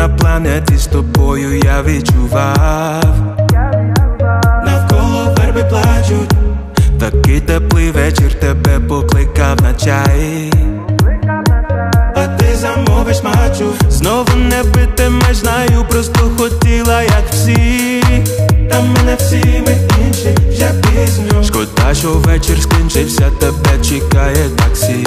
на планеті з тобою я відчував. Навколо верби плачуть, такий теплий вечір тебе покликав на чай. А ти замовиш мачу, знову не питимеш, знаю, просто хотіла, як всі. Та мене всі ми інші, вже пізньо. Шкода, що вечір скінчився, тебе чекає таксі.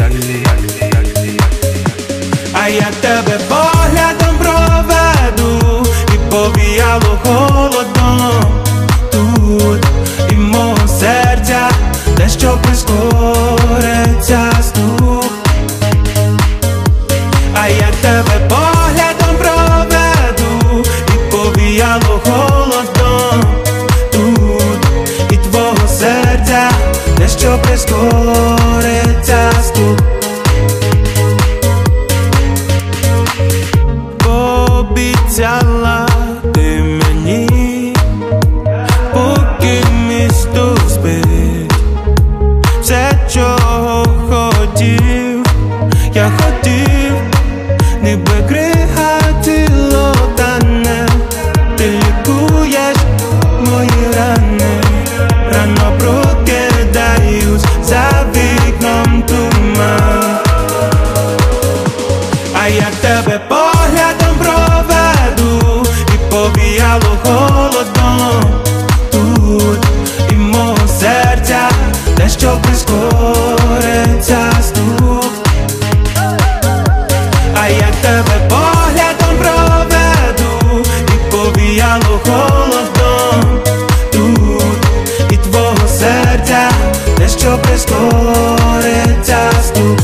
А я тебе поглядом проведу, і повіяло холодом тут, і мого серця дещо прискориться стук. А я тебе поглядом проведу, і повіяло холодом тут, і твого серця дещо прискориться стук. Обіцяла ти мені, поки місто спить, все, чого хотів, я хотів, ніби крига тіло тане. Ти лікуєш мої рани, рано прокидаюсь, за вікном туман. А я тебе поглядом проведу, і повіяло холодом тут, і мого серця дещо прискориться стук. А я тебе поглядом проведу, і повіяло холодом тут, і твого серця дещо прискориться стук.